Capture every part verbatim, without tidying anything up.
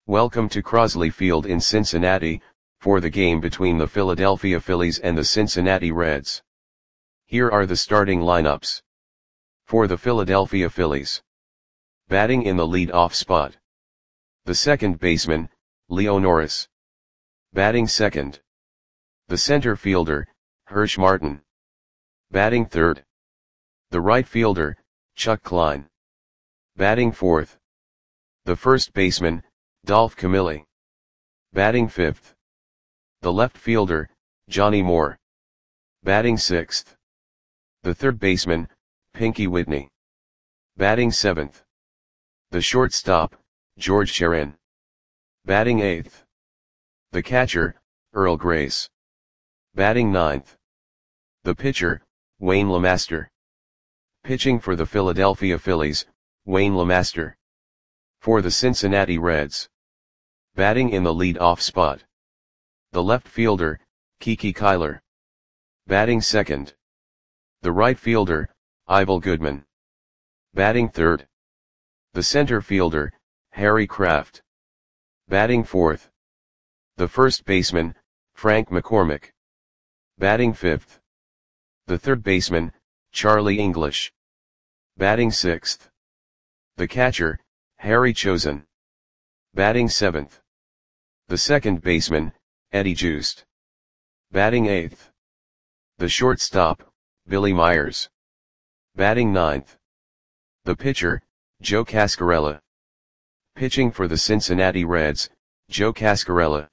Welcome to Crosley Field in Cincinnati, for the game between the Philadelphia Phillies and the Cincinnati Reds. Here are the starting lineups. For the Philadelphia Phillies. Batting in the lead-off spot. The second baseman, Leo Norris. Batting second. The center fielder, Hirsch Martin. Batting third. The right fielder, Chuck Klein. Batting fourth. The first baseman, Dolph Camilli. Batting fifth. The left fielder, Johnny Moore. Batting sixth. The third baseman, Pinky Whitney. Batting seventh. The shortstop, George Sherin. Batting eighth. The catcher, Earl Grace. Batting ninth. The pitcher, Wayne LeMaster. Pitching for the Philadelphia Phillies, Wayne LeMaster. For the Cincinnati Reds. Batting in the lead-off spot. The left fielder, Kiki Kyler. Batting second. The right fielder, Ivel Goodman. Batting third. The center fielder, Harry Kraft. Batting fourth. The first baseman, Frank McCormick. Batting fifth. The third baseman, Charlie English. Batting sixth. The catcher, Harry Chosen. Batting seventh. The second baseman, Eddie Joost. Batting eighth. The shortstop, Billy Myers. Batting ninth. The pitcher, Joe Cascarella. Pitching for the Cincinnati Reds, Joe Cascarella.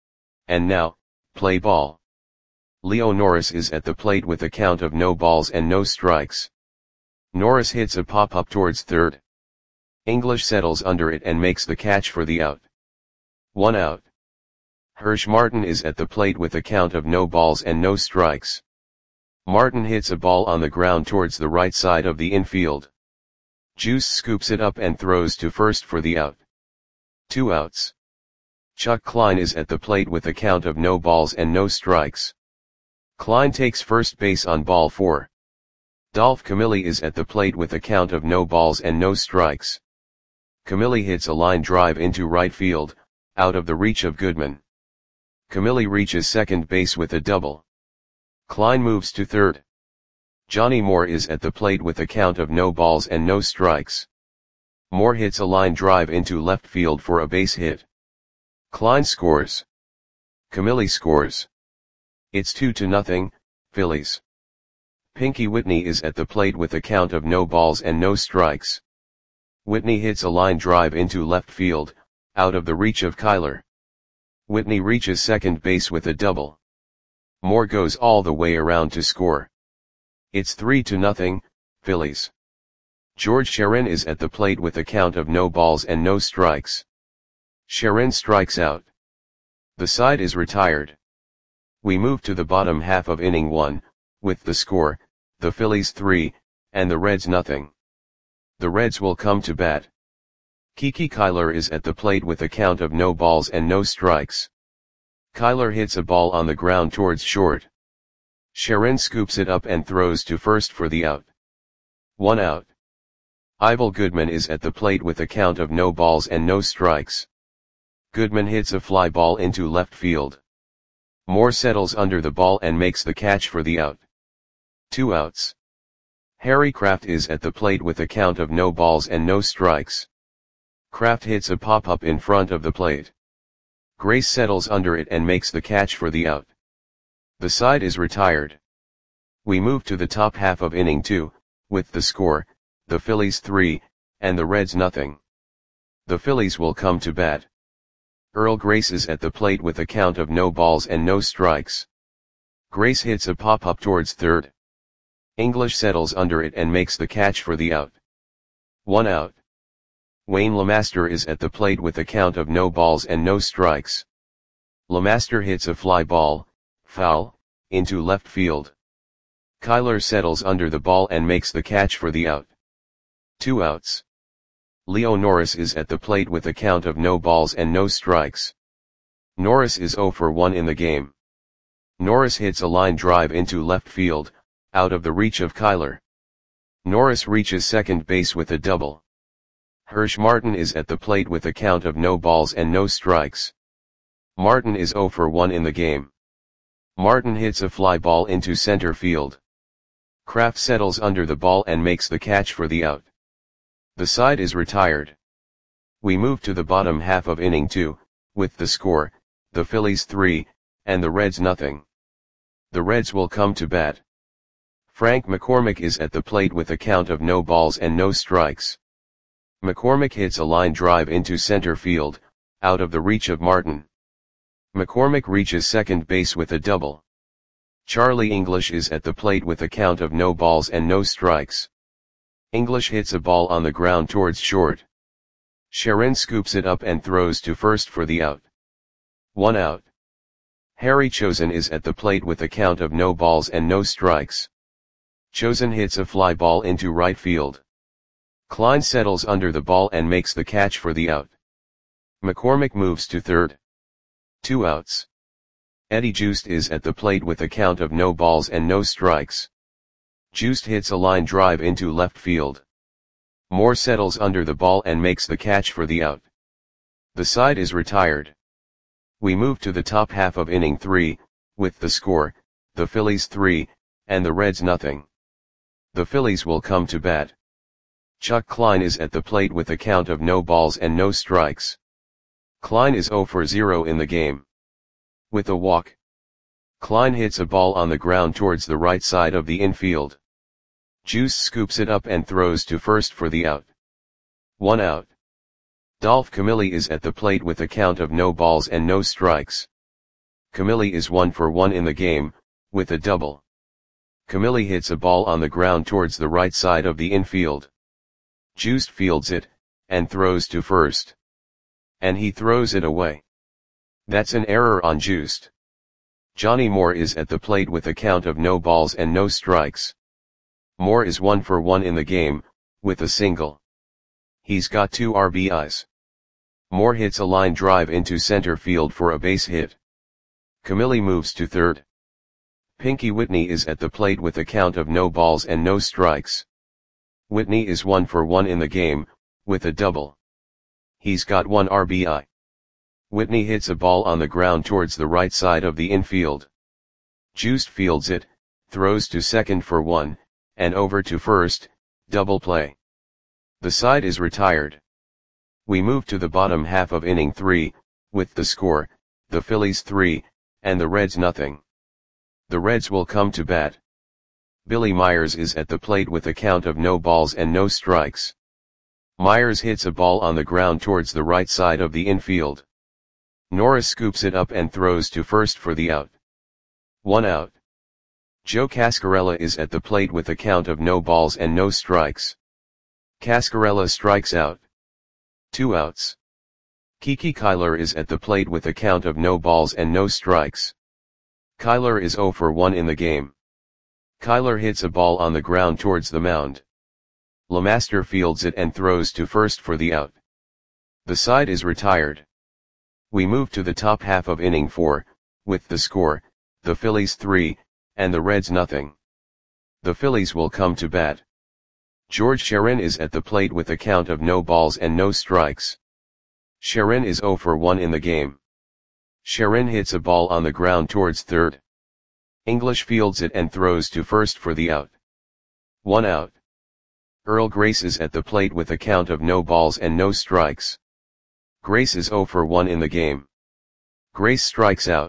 And now, play ball. Leo Norris is at the plate with a count of no balls and no strikes. Norris hits a pop-up towards third. English settles under it and makes the catch for the out. One out. Hirsch Martin is at the plate with a count of no balls and no strikes. Martin hits a ball on the ground towards the right side of the infield. Juice scoops it up and throws to first for the out. Two outs. Chuck Klein is at the plate with a count of no balls and no strikes. Klein takes first base on ball four. Dolph Camilli is at the plate with a count of no balls and no strikes. Camilli hits a line drive into right field, out of the reach of Goodman. Camilli reaches second base with a double. Klein moves to third. Johnny Moore is at the plate with a count of no balls and no strikes. Moore hits a line drive into left field for a base hit. Klein scores. Camilli scores. It's two to nothing, Phillies. Pinky Whitney is at the plate with a count of no balls and no strikes. Whitney hits a line drive into left field, out of the reach of Kyler. Whitney reaches second base with a double. Moore goes all the way around to score. It's three to nothing, Phillies. George Sherin is at the plate with a count of no balls and no strikes. Sherin strikes out. The side is retired. We move to the bottom half of inning one, with the score, the Phillies three, and the Reds nothing. The Reds will come to bat. Kiki Kyler is at the plate with a count of no balls and no strikes. Kyler hits a ball on the ground towards short. Sherin scoops it up and throws to first for the out. One out. Ivel Goodman is at the plate with a count of no balls and no strikes. Goodman hits a fly ball into left field. Moore settles under the ball and makes the catch for the out. Two outs. Harry Kraft is at the plate with a count of no balls and no strikes. Kraft hits a pop-up in front of the plate. Grace settles under it and makes the catch for the out. The side is retired. We move to the top half of inning two, with the score, the Phillies three, and the Reds nothing. The Phillies will come to bat. Earl Grace is at the plate with a count of no balls and no strikes. Grace hits a pop-up towards third. English settles under it and makes the catch for the out. One out. Wayne LeMaster is at the plate with a count of no balls and no strikes. LeMaster hits a fly ball, foul, into left field. Kyler settles under the ball and makes the catch for the out. Two outs. Leo Norris is at the plate with a count of no balls and no strikes. Norris is zero for one in the game. Norris hits a line drive into left field, out of the reach of Kyler. Norris reaches second base with a double. Hirsch Martin is at the plate with a count of no balls and no strikes. Martin is zero for one in the game. Martin hits a fly ball into center field. Kraft settles under the ball and makes the catch for the out. The side is retired. We move to the bottom half of inning two, with the score, the Phillies three, and the Reds nothing. The Reds will come to bat. Frank McCormick is at the plate with a count of no balls and no strikes. McCormick hits a line drive into center field, out of the reach of Martin. McCormick reaches second base with a double. Charlie English is at the plate with a count of no balls and no strikes. English hits a ball on the ground towards short. Sharon scoops it up and throws to first for the out. One out. Harry Chosen is at the plate with a count of no balls and no strikes. Chosen hits a fly ball into right field. Klein settles under the ball and makes the catch for the out. McCormick moves to third. Two outs. Eddie Joost is at the plate with a count of no balls and no strikes. Joost hits a line drive into left field. Moore settles under the ball and makes the catch for the out. The side is retired. We move to the top half of inning three, with the score, the Phillies three, and the Reds nothing. The Phillies will come to bat. Chuck Klein is at the plate with a count of no balls and no strikes. Klein is zero for zero in the game. With a walk, Klein hits a ball on the ground towards the right side of the infield. Juice scoops it up and throws to first for the out. One out. Dolph Camilli is at the plate with a count of no balls and no strikes. Camilli is one for one in the game, with a double. Camilli hits a ball on the ground towards the right side of the infield. Juice fields it, and throws to first. And he throws it away. That's an error on Juiced. Johnny Moore is at the plate with a count of no balls and no strikes. Moore is one for one in the game, with a single. He's got two R B Is. Moore hits a line drive into center field for a base hit. Camilli moves to third. Pinky Whitney is at the plate with a count of no balls and no strikes. Whitney is one for one in the game, with a double. He's got one R B I. Whitney hits a ball on the ground towards the right side of the infield. Juiced fields it, throws to second for one, and over to first, double play. The side is retired. We move to the bottom half of inning three, with the score, the Phillies three, and the Reds nothing. The Reds will come to bat. Billy Myers is at the plate with a count of no balls and no strikes. Myers hits a ball on the ground towards the right side of the infield. Norris scoops it up and throws to first for the out. One out. Joe Cascarella is at the plate with a count of no balls and no strikes. Cascarella strikes out. Two outs. Kiki Kyler is at the plate with a count of no balls and no strikes. Kyler is zero for one in the game. Kyler hits a ball on the ground towards the mound. LeMaster fields it and throws to first for the out. The side is retired. We move to the top half of inning four, with the score, the Phillies three, and the Reds nothing. The Phillies will come to bat. George Sharon is at the plate with a count of no balls and no strikes. Sharon is zero for one in the game. Sharon hits a ball on the ground towards third. English fields it and throws to first for the out. One out. Earl Grace is at the plate with a count of no balls and no strikes. Grace is zero for one in the game. Grace strikes out.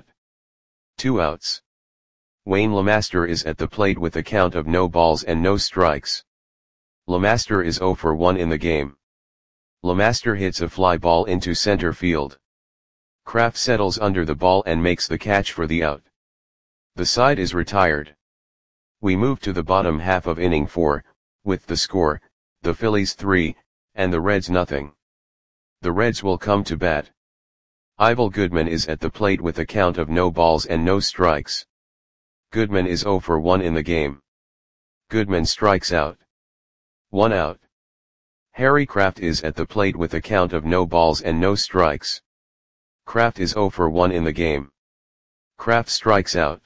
Two outs. Wayne LeMaster is at the plate with a count of no balls and no strikes. LeMaster is zero for one in the game. LeMaster hits a fly ball into center field. Kraft settles under the ball and makes the catch for the out. The side is retired. We move to the bottom half of inning four, with the score, the Phillies three, and the Reds nothing. The Reds will come to bat. Ivel Goodman is at the plate with a count of no balls and no strikes. Goodman is zero for one in the game. Goodman strikes out. One out. Harry Kraft is at the plate with a count of no balls and no strikes. Kraft is zero for one in the game. Kraft strikes out.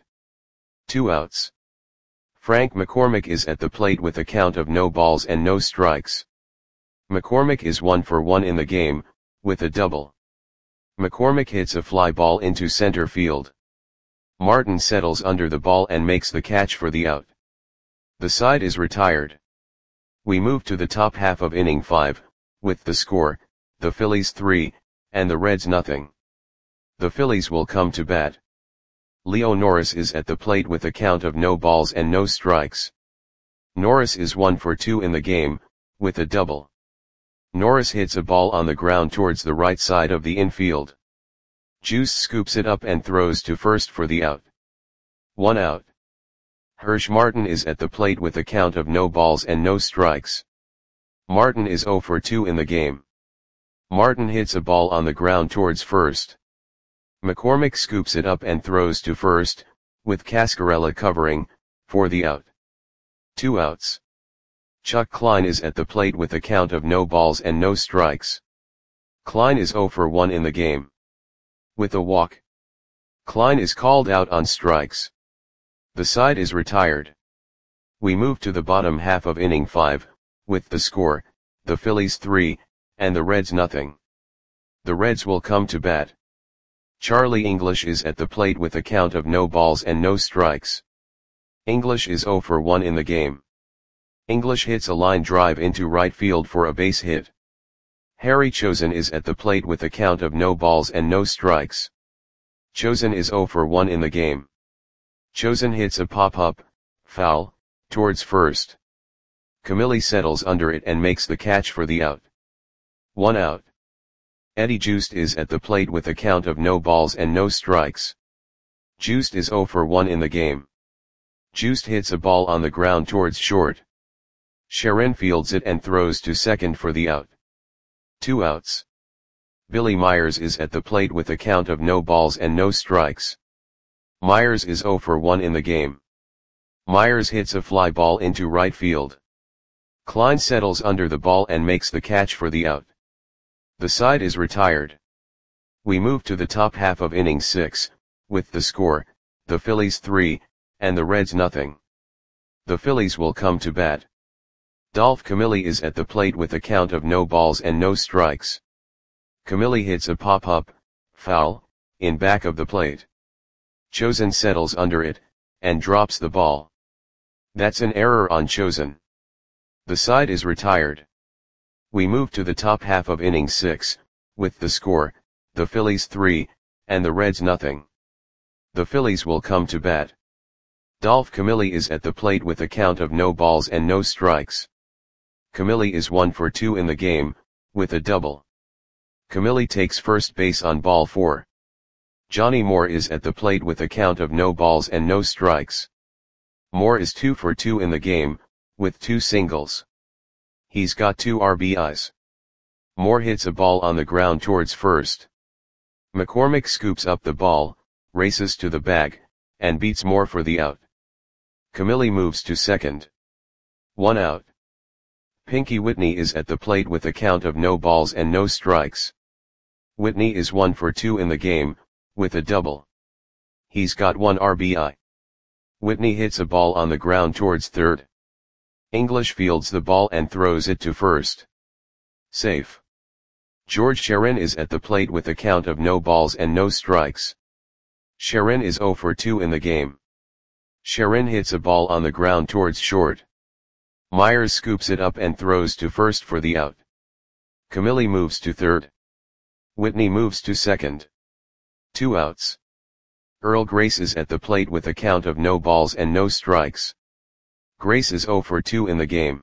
Two outs. Frank McCormick is at the plate with a count of no balls and no strikes. McCormick is one for one in the game, with a double. McCormick hits a fly ball into center field. Martin settles under the ball and makes the catch for the out. The side is retired. We move to the top half of inning five, with the score, the Phillies three, and the Reds nothing. The Phillies will come to bat. Leo Norris is at the plate with a count of no balls and no strikes. Norris is one for two in the game, with a double. Norris hits a ball on the ground towards the right side of the infield. Juice scoops it up and throws to first for the out. One out. Hirsch Martin is at the plate with a count of no balls and no strikes. Martin is zero for two in the game. Martin hits a ball on the ground towards first. McCormick scoops it up and throws to first, with Cascarella covering, for the out. Two outs. Chuck Klein is at the plate with a count of no balls and no strikes. Klein is zero for one in the game. With a walk. Klein is called out on strikes. The side is retired. We move to the bottom half of inning five, with the score, the Phillies three, and the Reds nothing. The Reds will come to bat. Charlie English is at the plate with a count of no balls and no strikes. English is zero for one in the game. English hits a line drive into right field for a base hit. Harry Chosen is at the plate with a count of no balls and no strikes. Chosen is zero for one in the game. Chosen hits a pop-up, foul, towards first. Camilli settles under it and makes the catch for the out. One out. Eddie Juiced is at the plate with a count of no balls and no strikes. Juiced is zero for one in the game. Juiced hits a ball on the ground towards short. Sharon fields it and throws to second for the out. Two outs. Billy Myers is at the plate with a count of no balls and no strikes. Myers is zero for one in the game. Myers hits a fly ball into right field. Klein settles under the ball and makes the catch for the out. The side is retired. We move to the top half of inning six, with the score, the Phillies three, and the Reds nothing. The Phillies will come to bat. Dolph Camilli is at the plate with a count of no balls and no strikes. Camilli hits a pop-up, foul, in back of the plate. Chosen settles under it, and drops the ball. That's an error on Chosen. The side is retired. We move to the top half of inning six, with the score, the Phillies three, and the Reds nothing. The Phillies will come to bat. Dolph Camilli is at the plate with a count of no balls and no strikes. Camilli is one for two in the game, with a double. Camilli takes first base on ball four. Johnny Moore is at the plate with a count of no balls and no strikes. Moore is two for two in the game, with two singles. He's got two R B Is. Moore hits a ball on the ground towards first. McCormick scoops up the ball, races to the bag, and beats Moore for the out. Camilli moves to second. One out. Pinky Whitney is at the plate with a count of no balls and no strikes. Whitney is one for two in the game, with a double. He's got one R B I. Whitney hits a ball on the ground towards third. English fields the ball and throws it to first. Safe. George Sharon is at the plate with a count of no balls and no strikes. Sharon is zero for two in the game. Sharon hits a ball on the ground towards short. Myers scoops it up and throws to first for the out. Camilli moves to third. Whitney moves to second. Two outs. Earl Grace is at the plate with a count of no balls and no strikes. Grace is zero for two in the game.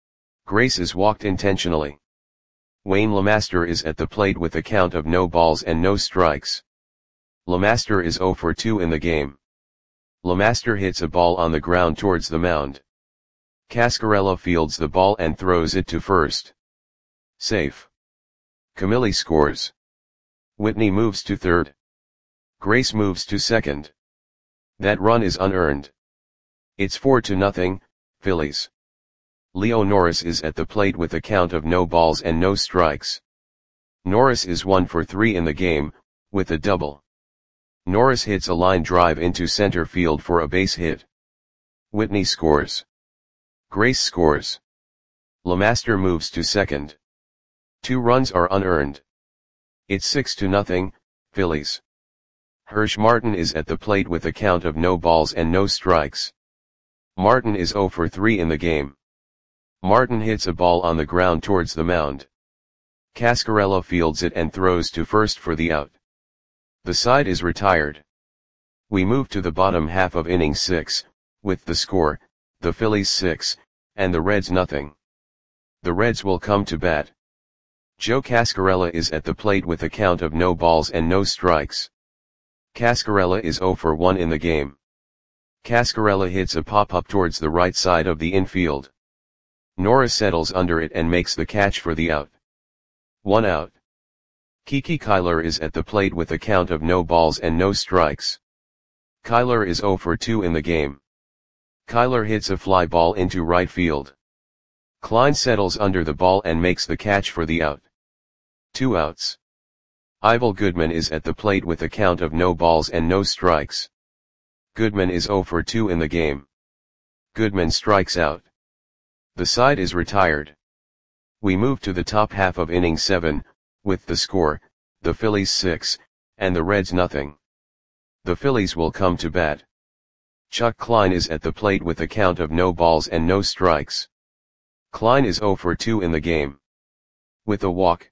Grace is walked intentionally. Wayne LeMaster is at the plate with a count of no balls and no strikes. LeMaster is zero for two in the game. LeMaster hits a ball on the ground towards the mound. Cascarella fields the ball and throws it to first. Safe. Camilli scores. Whitney moves to third. Grace moves to second. That run is unearned. It's four to nothing, Phillies. Leo Norris is at the plate with a count of no balls and no strikes. Norris is one for three in the game, with a double. Norris hits a line drive into center field for a base hit. Whitney scores. Grace scores. LeMaster moves to second. Two runs are unearned. It's six to nothing, Phillies. Hirsch Martin is at the plate with a count of no balls and no strikes. Martin is oh for three in the game. Martin hits a ball on the ground towards the mound. Cascarella fields it and throws to first for the out. The side is retired. We move to the bottom half of inning six, with the score, the Phillies six, and the Reds nothing. The Reds will come to bat. Joe Cascarella is at the plate with a count of no balls and no strikes. Cascarella is oh for one in the game. Cascarella hits a pop-up towards the right side of the infield. Nora settles under it and makes the catch for the out. One out. Kiki Kyler is at the plate with a count of no balls and no strikes. Kyler is oh for two in the game. Kyler hits a fly ball into right field. Klein settles under the ball and makes the catch for the out. Two outs. Ivel Goodman is at the plate with a count of no balls and no strikes. Goodman is oh for two in the game. Goodman strikes out. The side is retired. We move to the top half of inning seven, with the score, the Phillies six, and the Reds nothing. The Phillies will come to bat. Chuck Klein is at the plate with a count of no balls and no strikes. Klein is oh for two in the game. With a walk.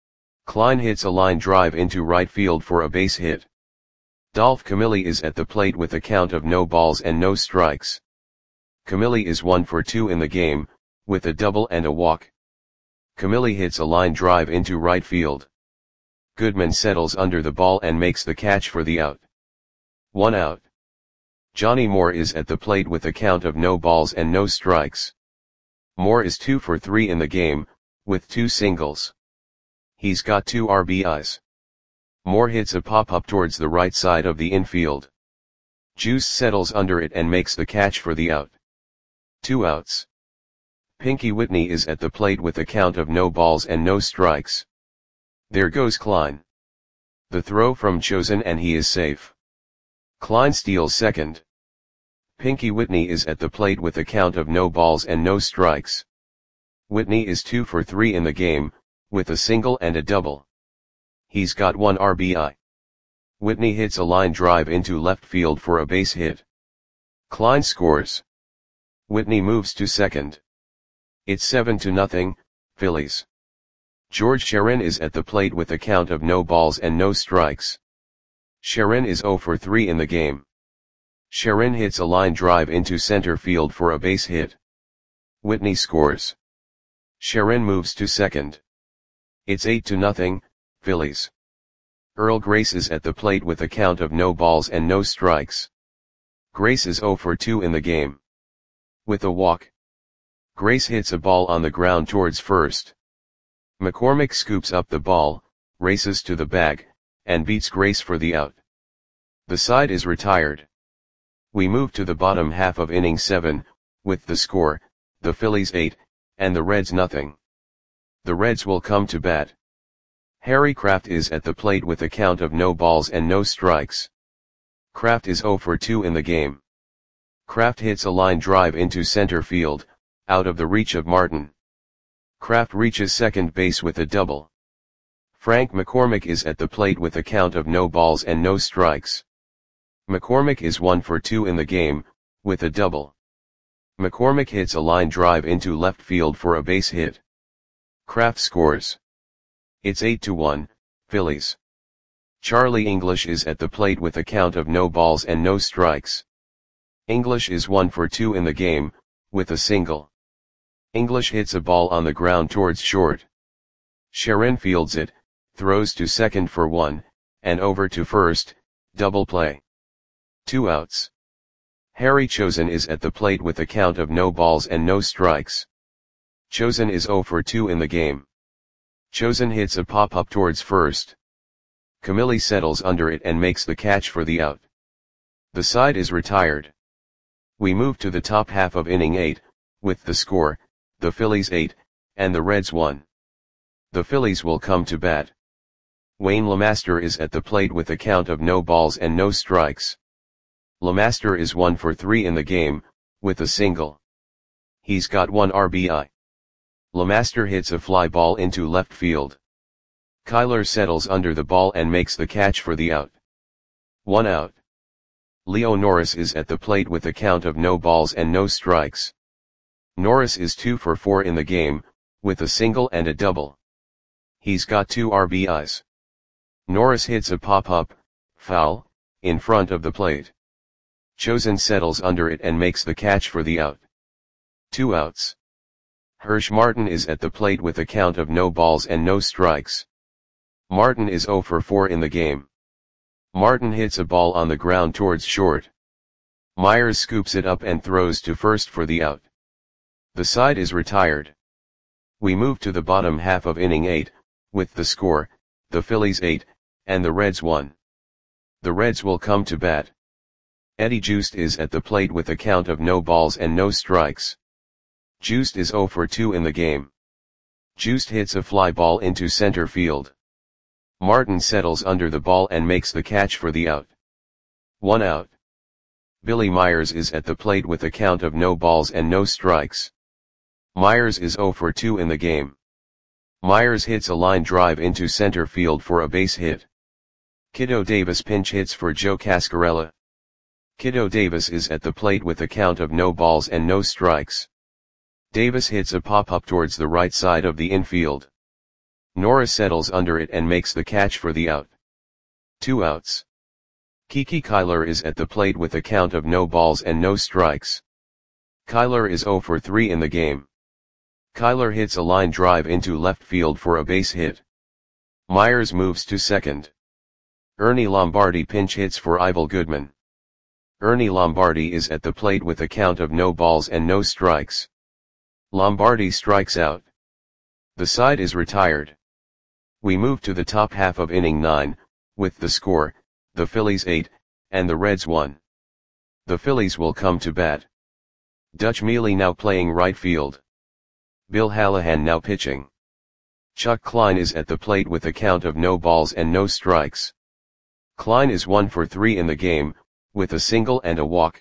Klein hits a line drive into right field for a base hit. Dolph Camilli is at the plate with a count of no balls and no strikes. Camilli is one for two in the game, with a double and a walk. Camilli hits a line drive into right field. Goodman settles under the ball and makes the catch for the out. One out. Johnny Moore is at the plate with a count of no balls and no strikes. Moore is two for three in the game, with two singles. He's got two R B Is. Moore hits a pop-up towards the right side of the infield. Juice settles under it and makes the catch for the out. Two outs. Pinky Whitney is at the plate with a count of no balls and no strikes. There goes Klein. The throw from Chosen and he is safe. Klein steals second. Pinky Whitney is at the plate with a count of no balls and no strikes. Whitney is two for three in the game, with a single and a double. He's got one R B I. Whitney hits a line drive into left field for a base hit. Klein scores. Whitney moves to second. It's seven to nothing, Phillies. George Sharon is at the plate with a count of no balls and no strikes. Sharon is oh for three in the game. Sharon hits a line drive into center field for a base hit. Whitney scores. Sharon moves to second. It's eight to nothing, Phillies. Earl Grace is at the plate with a count of no balls and no strikes. Grace is oh for two in the game. With a walk. Grace hits a ball on the ground towards first. McCormick scoops up the ball, races to the bag, and beats Grace for the out. The side is retired. We move to the bottom half of inning seven, with the score, the Phillies eight, and the Reds nothing. The Reds will come to bat. Harry Kraft is at the plate with a count of no balls and no strikes. Kraft is oh for two in the game. Kraft hits a line drive into center field, out of the reach of Martin. Kraft reaches second base with a double. Frank McCormick is at the plate with a count of no balls and no strikes. McCormick is one for two in the game, with a double. McCormick hits a line drive into left field for a base hit. Kraft scores. It's eight to one, Phillies. Charlie English is at the plate with a count of no balls and no strikes. English is one for two in the game, with a single. English hits a ball on the ground towards short. Sharon fields it, throws to second for one, and over to first, double play. Two outs. Harry Chosen is at the plate with a count of no balls and no strikes. Chosen is oh for two in the game. Chosen hits a pop-up towards first. Camilli settles under it and makes the catch for the out. The side is retired. We move to the top half of inning eight, with the score, the Phillies eight, and the Reds one. The Phillies will come to bat. Wayne LeMaster is at the plate with a count of no balls and no strikes. LeMaster is one for three in the game, with a single. He's got one R B I. LeMaster hits a fly ball into left field. Kyler settles under the ball and makes the catch for the out. One out. Leo Norris is at the plate with a count of no balls and no strikes. Norris is two for four in the game, with a single and a double. He's got two R B Is. Norris hits a pop-up, foul, in front of the plate. Chosen settles under it and makes the catch for the out. Two outs. Hirsch Martin is at the plate with a count of no balls and no strikes. Martin is zero for four in the game. Martin hits a ball on the ground towards short. Myers scoops it up and throws to first for the out. The side is retired. We move to the bottom half of inning eight, with the score, the Phillies eight, and the Reds one. The Reds will come to bat. Eddie Joost is at the plate with a count of no balls and no strikes. Joost is zero for two in the game. Joost hits a fly ball into center field. Martin settles under the ball and makes the catch for the out. One out. Billy Myers is at the plate with a count of no balls and no strikes. Myers is zero for two in the game. Myers hits a line drive into center field for a base hit. Kiddo Davis pinch hits for Joe Cascarella. Kiddo Davis is at the plate with a count of no balls and no strikes. Davis hits a pop-up towards the right side of the infield. Norris settles under it and makes the catch for the out. Two outs. Kiki Kyler is at the plate with a count of no balls and no strikes. Kyler is zero for three in the game. Kyler hits a line drive into left field for a base hit. Myers moves to second. Ernie Lombardi pinch hits for Ivel Goodman. Ernie Lombardi is at the plate with a count of no balls and no strikes. Lombardi strikes out. The side is retired. We move to the top half of inning nine, with the score, the Phillies eight, and the Reds one. The Phillies will come to bat. Dutch Mealy now playing right field. Bill Hallahan now pitching. Chuck Klein is at the plate with a count of no balls and no strikes. Klein is one for three in the game, with a single and a walk.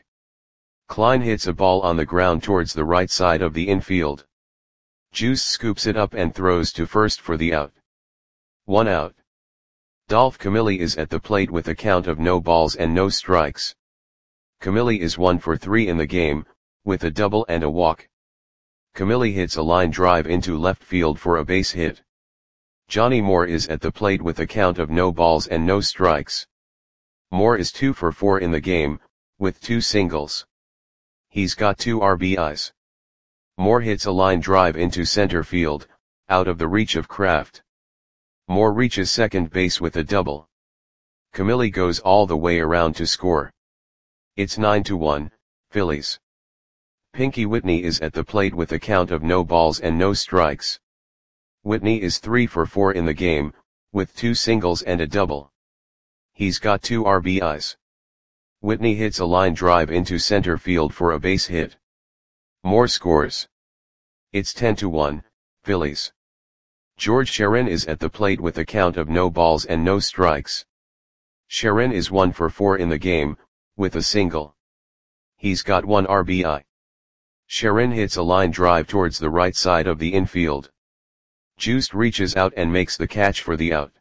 Klein hits a ball on the ground towards the right side of the infield. Juice scoops it up and throws to first for the out. One out. Dolph Camilli is at the plate with a count of no balls and no strikes. Camilli is one for three in the game, with a double and a walk. Camilli hits a line drive into left field for a base hit. Johnny Moore is at the plate with a count of no balls and no strikes. Moore is two for four in the game, with two singles. He's got two R B Is. Moore hits a line drive into center field, out of the reach of Kraft. Moore reaches second base with a double. Camilli goes all the way around to score. It's nine to one, Phillies. Pinky Whitney is at the plate with a count of no balls and no strikes. Whitney is three for four in the game, with two singles and a double. He's got two R B Is. Whitney hits a line drive into center field for a base hit. Moore scores. It's ten to one, Phillies. George Sharon is at the plate with a count of no balls and no strikes. Sharon is one for four in the game, with a single. He's got one R B I. Sharon hits a line drive towards the right side of the infield. Juiced reaches out and makes the catch for the out.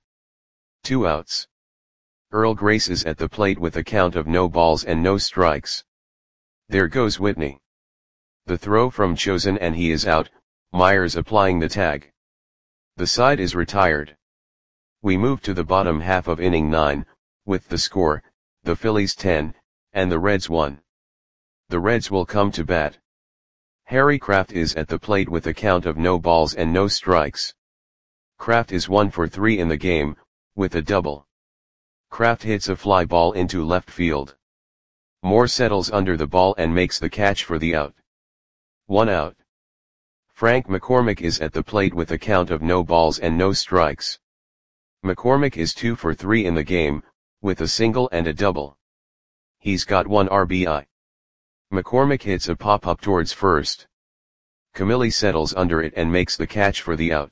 Two outs. Earl Grace is at the plate with a count of no balls and no strikes. There goes Whitney. The throw from Chosen and he is out, Myers applying the tag. The side is retired. We move to the bottom half of inning nine, with the score, the Phillies ten, and the Reds one. The Reds will come to bat. Harry Kraft is at the plate with a count of no balls and no strikes. Kraft is one for three in the game, with a double. Kraft hits a fly ball into left field. Moore settles under the ball and makes the catch for the out. One out. Frank McCormick is at the plate with a count of no balls and no strikes. McCormick is two for three in the game, with a single and a double. He's got one R B I. McCormick hits a pop-up towards first. Camilli settles under it and makes the catch for the out.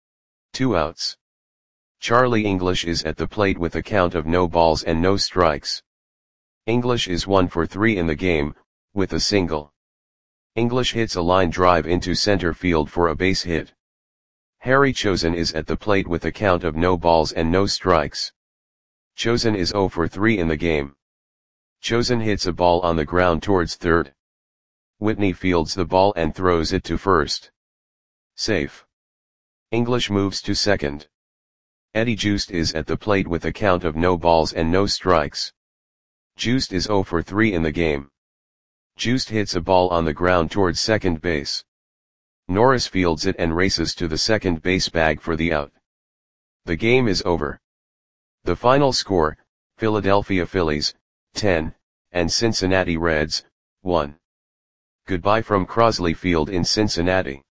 Two outs. Charlie English is at the plate with a count of no balls and no strikes. English is one for three in the game, with a single. English hits a line drive into center field for a base hit. Harry Chosen is at the plate with a count of no balls and no strikes. Chosen is zero for three in the game. Chosen hits a ball on the ground towards third. Whitney fields the ball and throws it to first. Safe. English moves to second. Eddie Joost is at the plate with a count of no balls and no strikes. Joost is zero for three in the game. Joost hits a ball on the ground towards second base. Norris fields it and races to the second base bag for the out. The game is over. The final score, Philadelphia Phillies, ten, and Cincinnati Reds, one. Goodbye from Crosley Field in Cincinnati.